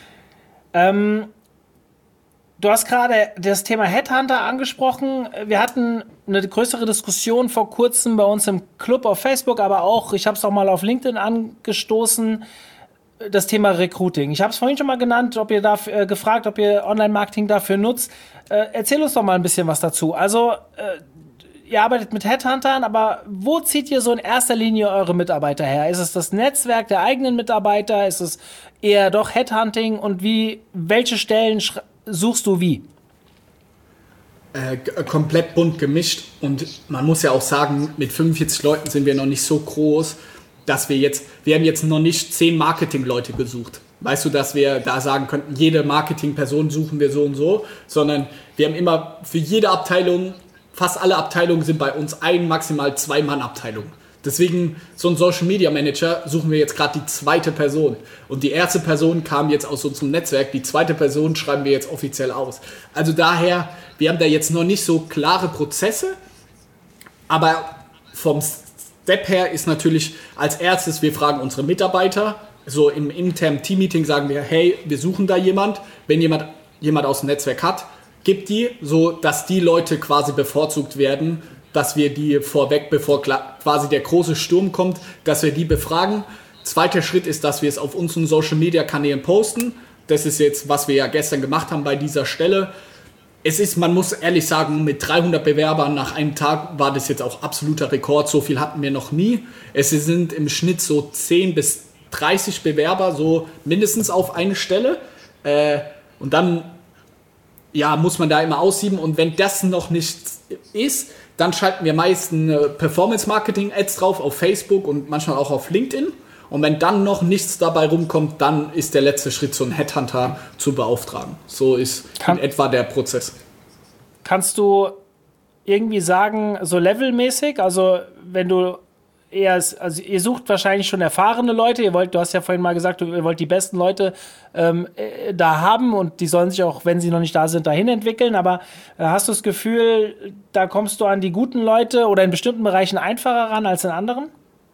Ähm, du hast gerade das Thema Headhunter angesprochen. Wir hatten eine größere Diskussion vor kurzem bei uns im Club auf Facebook, aber auch, ich habe es auch mal auf LinkedIn angestoßen, das Thema Recruiting. Ich habe es vorhin schon mal genannt, ob ihr dafür, äh, gefragt, ob ihr Online-Marketing dafür nutzt. Äh, erzähl uns doch mal ein bisschen was dazu. Also, äh, ihr arbeitet mit Headhuntern, aber wo zieht ihr so in erster Linie eure Mitarbeiter her? Ist es das Netzwerk der eigenen Mitarbeiter? Ist es eher doch Headhunting? Und wie, welche Stellen suchst du wie? Äh, g- komplett bunt gemischt. Und man muss ja auch sagen, mit fünfundvierzig Leuten sind wir noch nicht so groß, dass wir jetzt, wir haben jetzt noch nicht zehn Marketing-Leute gesucht. Weißt du, dass wir da sagen könnten, jede Marketing-Person suchen wir so und so, sondern wir haben immer für jede Abteilung, fast alle Abteilungen sind bei uns ein, maximal zwei Mann-Abteilung. Deswegen, so ein Social Media Manager suchen wir jetzt gerade die zweite Person. Und die erste Person kam jetzt aus unserem Netzwerk, die zweite Person schreiben wir jetzt offiziell aus. Also daher, wir haben da jetzt noch nicht so klare Prozesse, aber vom Step her ist natürlich als erstes, wir fragen unsere Mitarbeiter, so im internen Team-Meeting sagen wir, hey, wir suchen da jemand, wenn jemand, jemand aus dem Netzwerk hat, gibt die, so dass die Leute quasi bevorzugt werden, dass wir die vorweg, bevor quasi der große Sturm kommt, dass wir die befragen. Zweiter Schritt ist, dass wir es auf unseren Social-Media-Kanälen posten. Das ist jetzt, was wir ja gestern gemacht haben bei dieser Stelle. Es ist, man muss ehrlich sagen, mit dreihundert Bewerbern nach einem Tag war das jetzt auch absoluter Rekord. So viel hatten wir noch nie. Es sind im Schnitt so zehn bis dreißig Bewerber, so mindestens auf eine Stelle. Äh, und dann ja, muss man da immer aussieben. Und wenn das noch nicht ist, dann schalten wir meistens äh, Performance-Marketing-Ads drauf auf Facebook und manchmal auch auf LinkedIn. Und wenn dann noch nichts dabei rumkommt, dann ist der letzte Schritt, so einen Headhunter zu beauftragen. So ist Kann, in etwa der Prozess. Kannst du irgendwie sagen, so levelmäßig, also wenn du eher, also ihr sucht wahrscheinlich schon erfahrene Leute, ihr wollt, du hast ja vorhin mal gesagt, ihr wollt die besten Leute ähm, äh, da haben und die sollen sich auch, wenn sie noch nicht da sind, dahin entwickeln, aber äh, hast du das Gefühl, da kommst du an die guten Leute oder in bestimmten Bereichen einfacher ran als in anderen?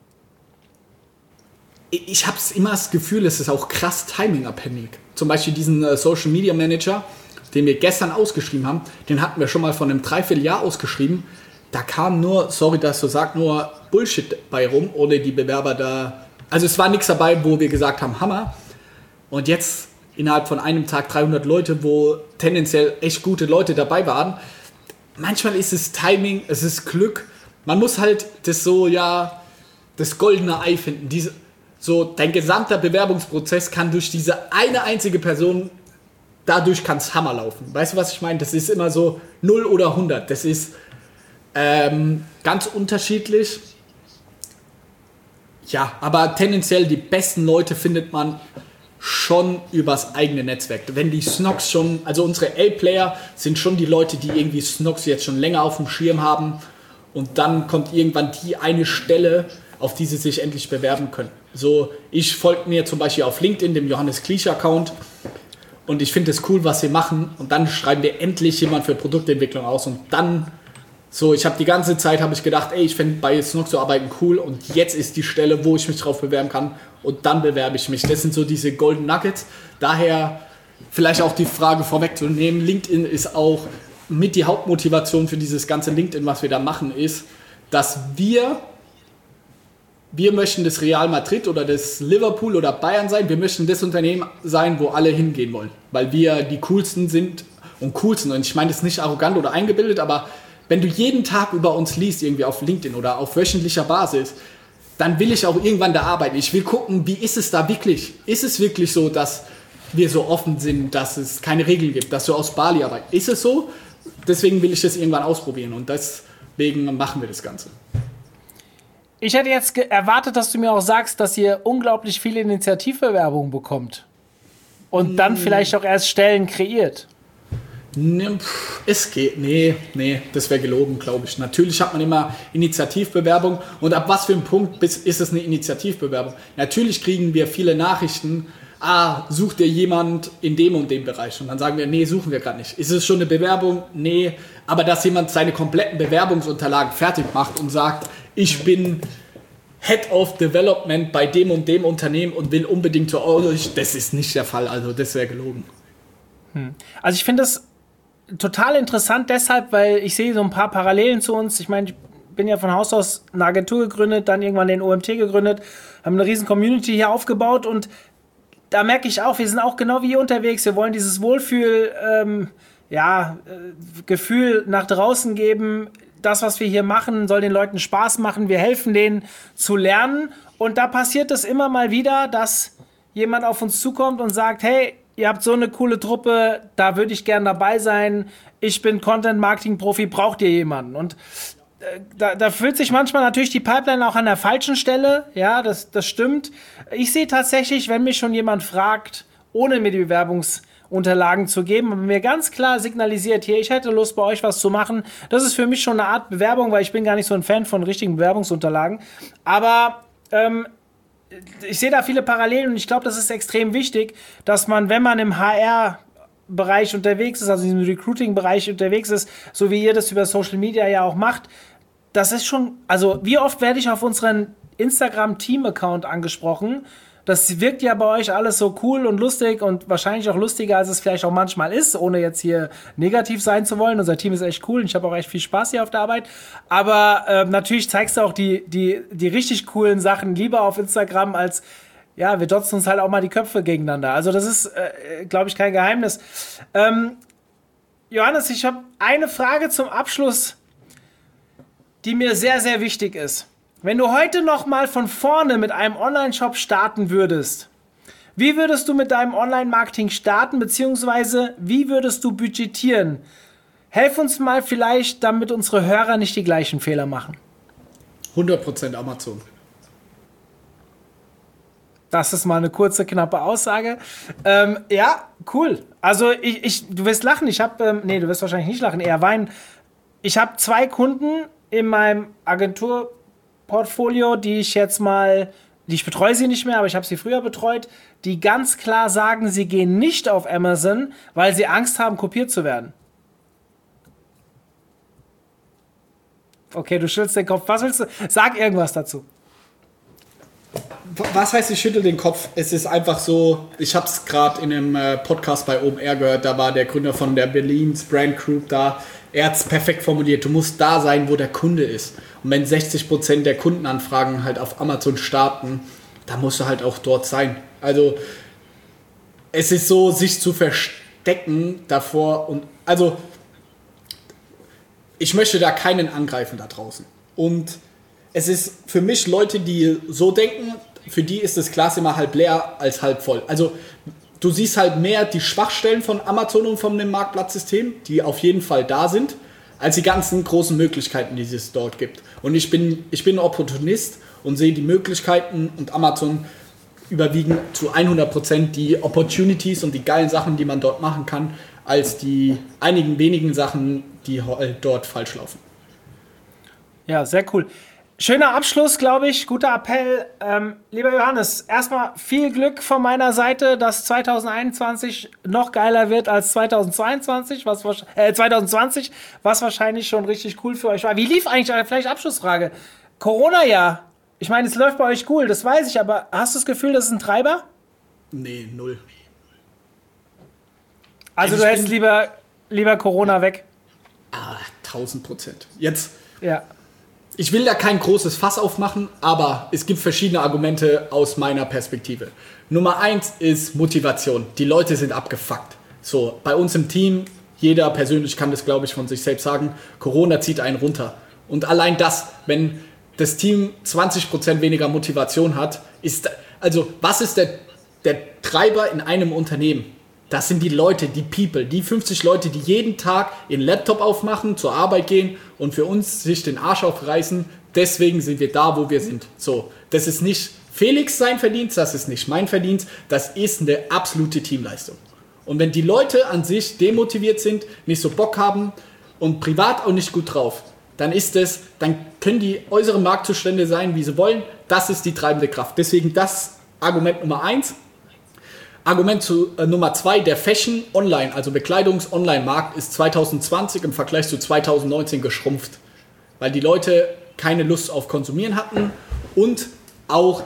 Ich habe immer das Gefühl, es ist auch krass timingabhängig. Zum Beispiel diesen äh, Social Media Manager, den wir gestern ausgeschrieben haben, den hatten wir schon mal von einem Dreivierteljahr ausgeschrieben. Da kam nur, sorry, dass du sagst, nur Bullshit bei rum, ohne die Bewerber da. Also es war nichts dabei, wo wir gesagt haben, Hammer. Und jetzt innerhalb von einem Tag dreihundert Leute, wo tendenziell echt gute Leute dabei waren. Manchmal ist es Timing, es ist Glück. Man muss halt das so, ja, das goldene Ei finden. Diese, so, dein gesamter Bewerbungsprozess kann durch diese eine einzige Person, dadurch kann es Hammer laufen. Weißt du, was ich meine? Das ist immer so null oder hundert. Das ist ähm, ganz unterschiedlich. Ja, aber tendenziell die besten Leute findet man schon übers eigene Netzwerk. Wenn die Snox schon, also unsere A-Player sind schon die Leute, die irgendwie Snox jetzt schon länger auf dem Schirm haben und dann kommt irgendwann die eine Stelle, auf die sie sich endlich bewerben können. So, ich folge mir zum Beispiel auf LinkedIn, dem Johannes Kliesch-Account, und ich finde es cool, was wir machen, und dann schreiben wir endlich jemand für Produktentwicklung aus und dann so, ich habe die ganze Zeit habe ich gedacht, ey, ich finde bei Snox zu arbeiten cool und jetzt ist die Stelle, wo ich mich drauf bewerben kann und dann bewerbe ich mich. Das sind so diese Golden Nuggets. Daher vielleicht auch die Frage vorwegzunehmen, LinkedIn ist auch mit die Hauptmotivation für dieses ganze LinkedIn, was wir da machen, ist, dass wir wir möchten das Real Madrid oder das Liverpool oder Bayern sein. Wir möchten das Unternehmen sein, wo alle hingehen wollen, weil wir die coolsten sind und coolsten. Und ich meine das nicht arrogant oder eingebildet, aber wenn du jeden Tag über uns liest, irgendwie auf LinkedIn oder auf wöchentlicher Basis, dann will ich auch irgendwann da arbeiten. Ich will gucken, wie ist es da wirklich? Ist es wirklich so, dass wir so offen sind, dass es keine Regeln gibt, dass du aus Bali arbeitest? Ist es so? Deswegen will ich das irgendwann ausprobieren und deswegen machen wir das Ganze. Ich hätte jetzt ge- erwartet, dass du mir auch sagst, dass ihr unglaublich viele Initiativbewerbungen bekommt und dann vielleicht auch erst Stellen kreiert. Ne, pff, es geht. Nee, nee, das wäre gelogen, glaube ich. Natürlich hat man immer Initiativbewerbung. Und ab was für einem Punkt ist es eine Initiativbewerbung? Natürlich kriegen wir viele Nachrichten. Ah, sucht ihr jemand in dem und dem Bereich? Und dann sagen wir, nee, suchen wir gerade nicht. Ist es schon eine Bewerbung? Nee. Aber dass jemand seine kompletten Bewerbungsunterlagen fertig macht und sagt, ich bin Head of Development bei dem und dem Unternehmen und will unbedingt zu euch, das ist nicht der Fall. Also das wäre gelogen. Hm. Also ich finde das total interessant deshalb, weil ich sehe so ein paar Parallelen zu uns. Ich meine, ich bin ja von Haus aus eine Agentur gegründet, dann irgendwann den O M T gegründet, haben eine riesen Community hier aufgebaut und da merke ich auch, wir sind auch genau wie ihr unterwegs. Wir wollen dieses Wohlfühl, ähm, ja, äh, Gefühl nach draußen geben. Das, was wir hier machen, soll den Leuten Spaß machen. Wir helfen denen zu lernen. Und da passiert es immer mal wieder, dass jemand auf uns zukommt und sagt, hey, ihr habt so eine coole Truppe, da würde ich gern dabei sein. Ich bin Content-Marketing-Profi, braucht ihr jemanden? Und äh, da, da füllt sich manchmal natürlich die Pipeline auch an der falschen Stelle. Ja, das, das stimmt. Ich sehe tatsächlich, wenn mich schon jemand fragt, ohne mir die Bewerbungsunterlagen zu geben, und mir ganz klar signalisiert, hier, ich hätte Lust, bei euch was zu machen, das ist für mich schon eine Art Bewerbung, weil ich bin gar nicht so ein Fan von richtigen Bewerbungsunterlagen. Aber ähm, ich sehe da viele Parallelen und ich glaube, das ist extrem wichtig, dass man, wenn man im H R-Bereich unterwegs ist, also im Recruiting-Bereich unterwegs ist, so wie ihr das über Social Media ja auch macht, das ist schon, also wie oft werde ich auf unseren Instagram-Team-Account angesprochen? Das wirkt ja bei euch alles so cool und lustig und wahrscheinlich auch lustiger, als es vielleicht auch manchmal ist, ohne jetzt hier negativ sein zu wollen. Unser Team ist echt cool und ich habe auch echt viel Spaß hier auf der Arbeit. Aber äh, natürlich zeigst du auch die, die, die richtig coolen Sachen lieber auf Instagram als, ja, wir dotzen uns halt auch mal die Köpfe gegeneinander. Also das ist, äh, glaube ich, kein Geheimnis. Ähm, Johannes, ich habe eine Frage zum Abschluss, die mir sehr, sehr wichtig ist. Wenn du heute noch mal von vorne mit einem Online-Shop starten würdest, wie würdest du mit deinem Online-Marketing starten, beziehungsweise wie würdest du budgetieren? Helf uns mal vielleicht, damit unsere Hörer nicht die gleichen Fehler machen. hundert Prozent Amazon. Das ist mal eine kurze, knappe Aussage. Ähm, ja, cool. Also ich, ich, du wirst lachen. Ich habe, ähm, nee, du wirst wahrscheinlich nicht lachen, eher weinen. Ich habe zwei Kunden in meinem Agentur Portfolio, die ich jetzt mal, die ich betreue sie nicht mehr, aber ich habe sie früher betreut, die ganz klar sagen, sie gehen nicht auf Amazon, weil sie Angst haben, kopiert zu werden. Okay, du schüttelst den Kopf. Was willst du? Sag irgendwas dazu. Was heißt, ich schüttel den Kopf? Es ist einfach so, ich habe es gerade in einem äh, Podcast bei O M R gehört, da war der Gründer von der Berlins Brand Group da. Er hat es perfekt formuliert, du musst da sein, wo der Kunde ist. Und wenn sechzig Prozent der Kundenanfragen halt auf Amazon starten, dann musst du halt auch dort sein. Also es ist so, sich zu verstecken davor. Und also ich möchte da keinen angreifen da draußen. Und es ist für mich Leute, die so denken, für die ist das Glas immer halb leer als halb voll. Also du siehst halt mehr die Schwachstellen von Amazon und von dem Marktplatzsystem, die auf jeden Fall da sind, als die ganzen großen Möglichkeiten, die es dort gibt. Und ich bin, ich bin Opportunist und sehe die Möglichkeiten und Amazon überwiegen zu hundert Prozent die Opportunities und die geilen Sachen, die man dort machen kann, als die einigen wenigen Sachen, die dort falsch laufen. Ja, sehr cool. Schöner Abschluss, glaube ich. Guter Appell. Ähm, lieber Johannes, erstmal viel Glück von meiner Seite, dass zwanzig einundzwanzig noch geiler wird als zwanzig zweiundzwanzig, was, äh, zwanzig zwanzig, was wahrscheinlich schon richtig cool für euch war. Wie lief eigentlich, vielleicht Abschlussfrage, Corona-Jahr? Ich meine, es läuft bei euch cool, das weiß ich, aber hast du das Gefühl, das ist ein Treiber? Nee, null. Also du hältst lieber, lieber Corona weg? Ah, tausend Prozent. Jetzt... Ja. Ich will da kein großes Fass aufmachen, aber es gibt verschiedene Argumente aus meiner Perspektive. Nummer eins ist Motivation. Die Leute sind abgefuckt. So, bei uns im Team, jeder persönlich kann das, glaube ich, von sich selbst sagen, Corona zieht einen runter. Und allein das, wenn das Team zwanzig Prozent weniger Motivation hat, ist, also was ist der, der Treiber in einem Unternehmen? Das sind die Leute, die People, die fünfzig Leute, die jeden Tag ihren Laptop aufmachen, zur Arbeit gehen und für uns sich den Arsch aufreißen. Deswegen sind wir da, wo wir sind. So, das ist nicht Felix sein Verdienst, das ist nicht mein Verdienst, das ist eine absolute Teamleistung. Und wenn die Leute an sich demotiviert sind, nicht so Bock haben und privat auch nicht gut drauf, dann ist es, dann können die äußeren Marktzustände sein, wie sie wollen. Das ist die treibende Kraft. Deswegen das Argument Nummer eins. Argument zu, äh, Nummer zwei, der Fashion-Online, also Bekleidungs-Online-Markt ist zwanzig zwanzig im Vergleich zu zwanzig neunzehn geschrumpft. Weil die Leute keine Lust auf Konsumieren hatten und auch,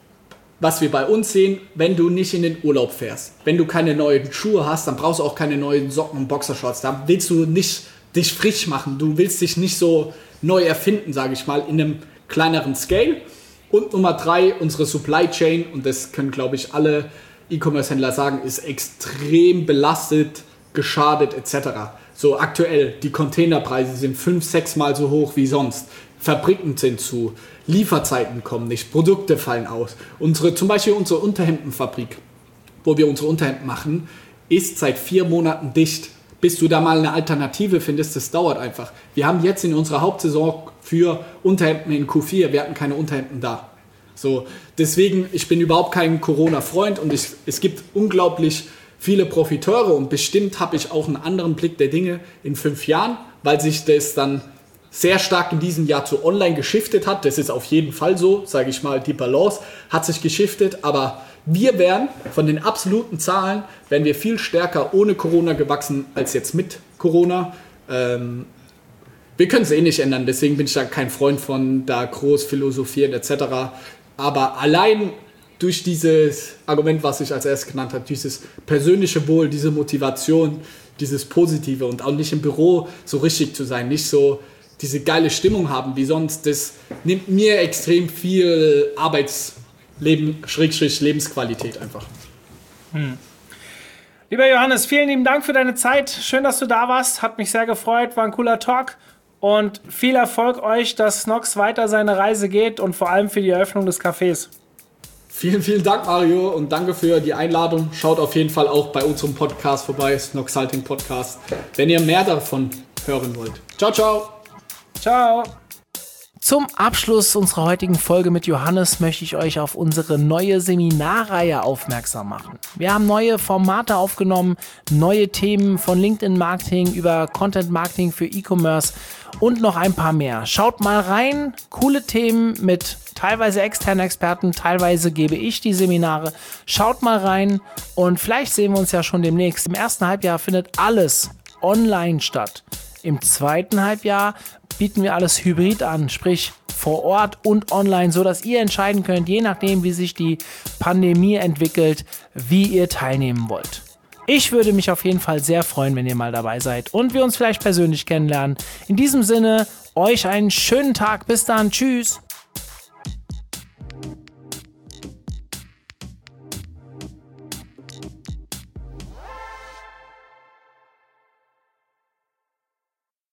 was wir bei uns sehen, wenn du nicht in den Urlaub fährst, wenn du keine neuen Schuhe hast, dann brauchst du auch keine neuen Socken und Boxershorts. Da willst du nicht dich frisch machen, du willst dich nicht so neu erfinden, sage ich mal, in einem kleineren Scale. Und Nummer drei, unsere Supply Chain, und das können, glaube ich, alle E-Commerce-Händler sagen, ist extrem belastet, geschadet et cetera. So aktuell, die Containerpreise sind fünf, sechs Mal so hoch wie sonst. Fabriken sind zu, Lieferzeiten kommen nicht, Produkte fallen aus. Unsere, zum Beispiel unsere Unterhemdenfabrik, wo wir unsere Unterhemden machen, ist seit vier Monaten dicht. Bis du da mal eine Alternative findest, das dauert einfach. Wir haben jetzt in unserer Hauptsaison für Unterhemden in Q vier, wir hatten keine Unterhemden da. So, deswegen, ich bin überhaupt kein Corona-Freund und ich, es gibt unglaublich viele Profiteure und bestimmt habe ich auch einen anderen Blick der Dinge in fünf Jahren, weil sich das dann sehr stark in diesem Jahr zu online geschiftet hat. Das ist auf jeden Fall so, sage ich mal, die Balance hat sich geschiftet, aber wir wären von den absoluten Zahlen, wären wir viel stärker ohne Corona gewachsen als jetzt mit Corona. Ähm, wir können es eh nicht ändern, deswegen bin ich da kein Freund von da groß philosophieren et cetera. Aber allein durch dieses Argument, was ich als erstes genannt habe, dieses persönliche Wohl, diese Motivation, dieses Positive und auch nicht im Büro so richtig zu sein, nicht so diese geile Stimmung haben wie sonst, das nimmt mir extrem viel Arbeitsleben, Schrägstrich Lebensqualität einfach. Hm. Lieber Johannes, vielen lieben Dank für deine Zeit. Schön, dass du da warst. Hat mich sehr gefreut. War ein cooler Talk. Und viel Erfolg euch, dass Snox weiter seine Reise geht und vor allem für die Eröffnung des Cafés. Vielen, vielen Dank, Mario, und danke für die Einladung. Schaut auf jeden Fall auch bei unserem Podcast vorbei, Snoxalting Podcast, wenn ihr mehr davon hören wollt. Ciao, ciao. Ciao. Zum Abschluss unserer heutigen Folge mit Johannes möchte ich euch auf unsere neue Seminarreihe aufmerksam machen. Wir haben neue Formate aufgenommen, neue Themen von LinkedIn-Marketing über Content-Marketing für E-Commerce und noch ein paar mehr. Schaut mal rein, coole Themen mit teilweise externen Experten, teilweise gebe ich die Seminare. Schaut mal rein und vielleicht sehen wir uns ja schon demnächst. Im ersten Halbjahr findet alles online statt. Im zweiten Halbjahr bieten wir alles hybrid an, sprich vor Ort und online, so dass ihr entscheiden könnt, je nachdem, wie sich die Pandemie entwickelt, wie ihr teilnehmen wollt. Ich würde mich auf jeden Fall sehr freuen, wenn ihr mal dabei seid und wir uns vielleicht persönlich kennenlernen. In diesem Sinne, euch einen schönen Tag. Bis dann. Tschüss.